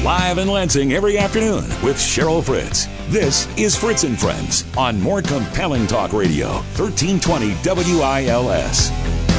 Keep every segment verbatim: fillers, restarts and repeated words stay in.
Live in Lansing every afternoon with Cheryl Fritz. This is Fritz and Friends on More Compelling Talk Radio, thirteen twenty W I L S.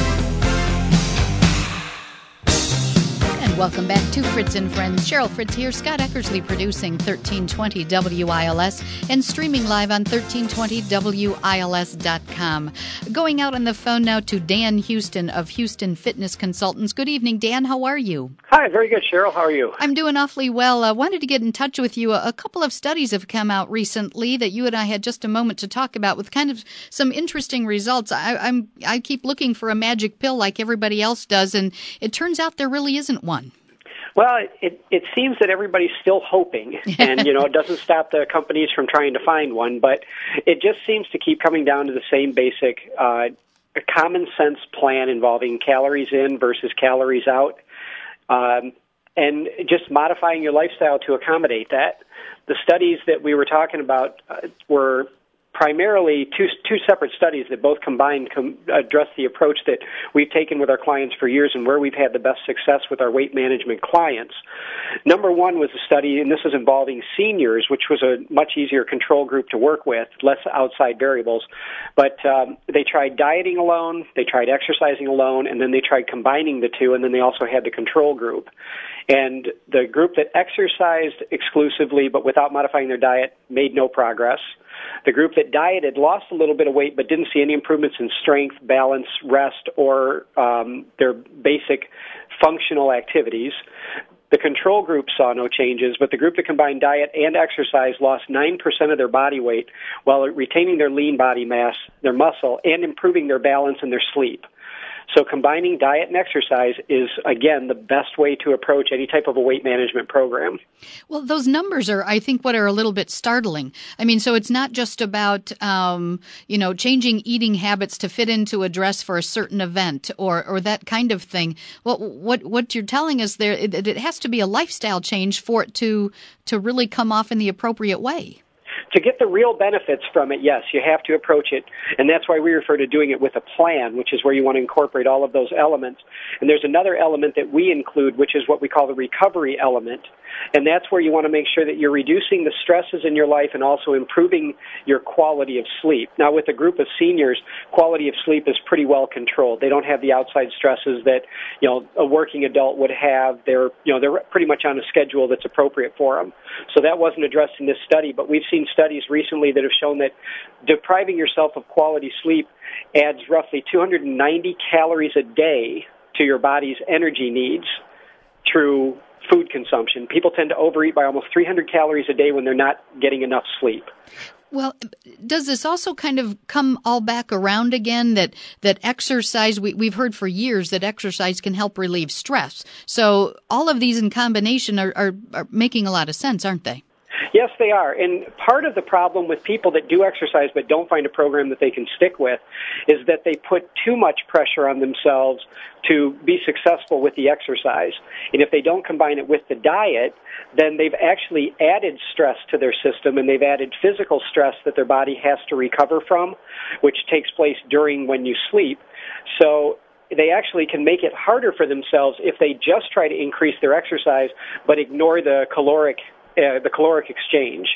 Welcome back to Fritz and Friends. Cheryl Fritz here. Scott Eckersley producing thirteen twenty W I L S and streaming live on thirteen twenty W I L S dot com. Going out on the phone now to Dan Houston of Houston Fitness Consultants. Good evening, Dan. How are you? Hi, very good, Cheryl. How are you? I'm doing awfully well. I wanted to get in touch with you. A, a couple of studies have come out recently that you and I had just a moment to talk about with kind of some interesting results. I, I'm I keep looking for a magic pill like everybody else does, and it turns out there really isn't one. Well, it, it seems that everybody's still hoping, and, you know, it doesn't stop the companies from trying to find one, but it just seems to keep coming down to the same basic uh, common sense plan involving calories in versus calories out, um, and just modifying your lifestyle to accommodate that. The studies that we were talking about uh, were primarily two two separate studies that both combined com- address the approach that we've taken with our clients for years and where we've had the best success with our weight management clients. Number one was a study, and this is involving seniors, which was a much easier control group to work with, less outside variables. But um, they tried dieting alone, they tried exercising alone, and then they tried combining the two, and then they also had the control group. And the group that exercised exclusively but without modifying their diet made no progress. The group that dieted lost a little bit of weight but didn't see any improvements in strength, balance, rest, or um, their basic functional activities. The control group saw no changes, but the group that combined diet and exercise lost nine percent of their body weight while retaining their lean body mass, their muscle, and improving their balance and their sleep. So combining diet and exercise is, again, the best way to approach any type of a weight management program. Well, those numbers are, I think, what are a little bit startling. I mean, so it's not just about, um, you know, changing eating habits to fit into a dress for a certain event or, or that kind of thing. Well, what what you're telling us there, it, it has to be a lifestyle change for it to to really come off in the appropriate way. To get the real benefits from it, yes, you have to approach it, and that's why we refer to doing it with a plan, which is where you want to incorporate all of those elements. And there's another element that we include, which is what we call the recovery element, and that's where you want to make sure that you're reducing the stresses in your life and also improving your quality of sleep. Now, with a group of seniors, quality of sleep is pretty well controlled. They don't have the outside stresses that, you know, a working adult would have. They're, you know, they're pretty much on a schedule that's appropriate for them. So that wasn't addressed in this study, but we've seen studies recently that have shown that depriving yourself of quality sleep adds roughly two hundred ninety calories a day to your body's energy needs through food consumption. People tend to overeat by almost three hundred calories a day when they're not getting enough sleep. Well, does this also kind of come all back around again that, that exercise, we, we've heard for years that exercise can help relieve stress. So all of these in combination are, are, are making a lot of sense, aren't they? Yes, they are. And part of the problem with people that do exercise but don't find a program that they can stick with is that they put too much pressure on themselves to be successful with the exercise. And if they don't combine it with the diet, then they've actually added stress to their system, and they've added physical stress that their body has to recover from, which takes place during when you sleep. So they actually can make it harder for themselves if they just try to increase their exercise but ignore the caloric Uh, the caloric exchange.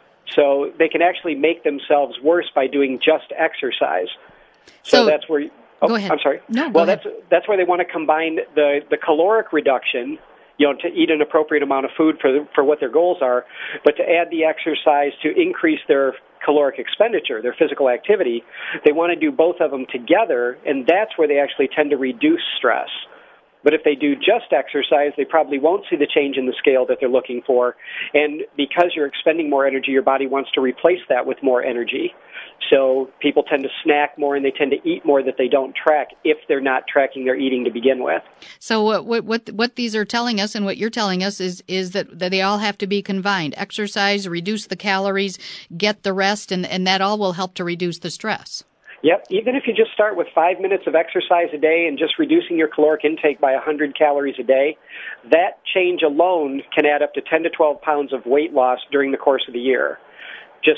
So they can actually make themselves worse by doing just exercise. So, so that's where... You, oh, go ahead. I'm sorry. No, well, go that's ahead. that's where they want to combine the, the caloric reduction, you know, to eat an appropriate amount of food for the, for what their goals are, but to add the exercise to increase their caloric expenditure, their physical activity. They want to do both of them together, and that's where they actually tend to reduce stress. But if they do just exercise, they probably won't see the change in the scale that they're looking for. And because you're expending more energy, your body wants to replace that with more energy. So people tend to snack more and they tend to eat more that they don't track if they're not tracking their eating to begin with. So what what what, what these are telling us and what you're telling us is is that, that they all have to be combined. Exercise, reduce the calories, get the rest, and, and that all will help to reduce the stress. Yep, even if you just start with five minutes of exercise a day and just reducing your caloric intake by one hundred calories a day, that change alone can add up to ten to twelve pounds of weight loss during the course of the year. Just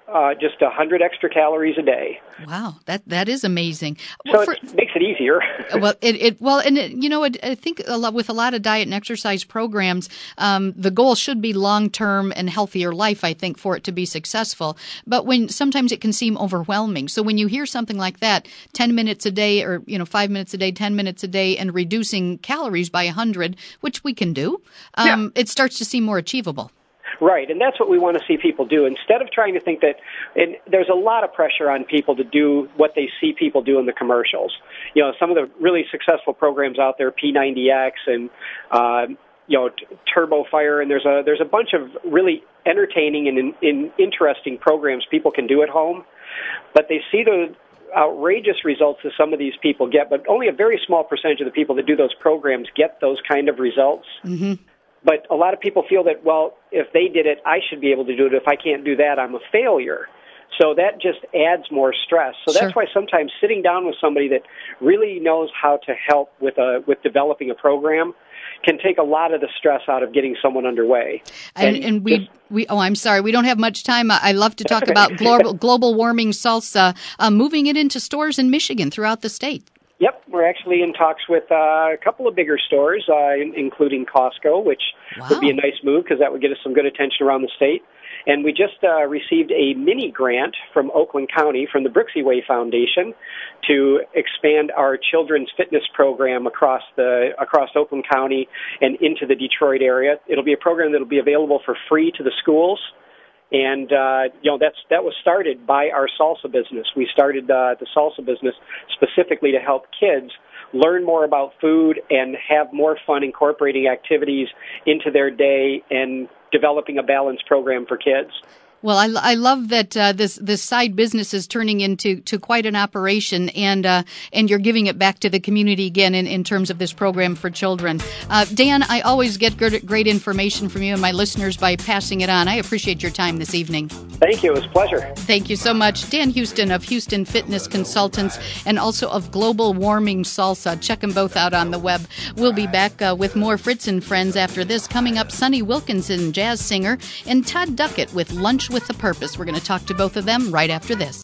uh, just one hundred extra calories a day. Wow, that that is amazing. So Well, it for- makes it easier. well, it, it well, and it, you know, it, I think a lot, with a lot of diet and exercise programs, um, the goal should be long-term and healthier life, I think, for it to be successful. But when sometimes it can seem overwhelming. So when you hear something like that, ten minutes a day, or you know, five minutes a day, ten minutes a day, and reducing calories by one hundred, which we can do, um, Yeah. it starts to seem more achievable. Right, and that's what we want to see people do. Instead of trying to think that, and there's a lot of pressure on people to do what they see people do in the commercials. You know, some of the really successful programs out there, P ninety X and, uh, you know, t- Turbo Fire, and there's a there's a bunch of really entertaining and in, in interesting programs people can do at home, but they see the outrageous results that some of these people get, but only a very small percentage of the people that do those programs get those kind of results. Mm-hmm. But a lot of people feel that, well, if they did it, I should be able to do it. If I can't do that, I'm a failure. So that just adds more stress. So Sure. that's why sometimes sitting down with somebody that really knows how to help with a with developing a program can take a lot of the stress out of getting someone underway. And, and we, just- we, oh, I'm sorry, we don't have much time. I I love to talk Okay. about global, global warming salsa, uh, moving it into stores in Michigan throughout the state. Yep, we're actually in talks with uh, a couple of bigger stores, uh, in, including Costco, which Wow. would be a nice move because that would get us some good attention around the state. And we just uh, received a mini grant from Oakland County, from the Brooksy Way Foundation, to expand our children's fitness program across the across Oakland County and into the Detroit area. It'll be a program that will be available for free to the schools. And, uh, you know, that's that was started by our salsa business. We started uh, the salsa business specifically to help kids learn more about food and have more fun incorporating activities into their day and developing a balanced program for kids. Well, I, I love that uh, this this side business is turning into to quite an operation, and uh, and you're giving it back to the community again in, in terms of this program for children. Uh, Dan, I always get great, great information from you and my listeners by passing it on. I appreciate your time this evening. Thank you. It was a pleasure. Thank you so much. Dan Houston of Houston Fitness Consultants and also of Global Warming Salsa. Check them both out on the web. We'll be back uh, with more Fritz and Friends after this. Coming up, Sonny Wilkinson, jazz singer, and Todd Duckett with Lunch with a Purpose. We're going to talk to both of them right after this.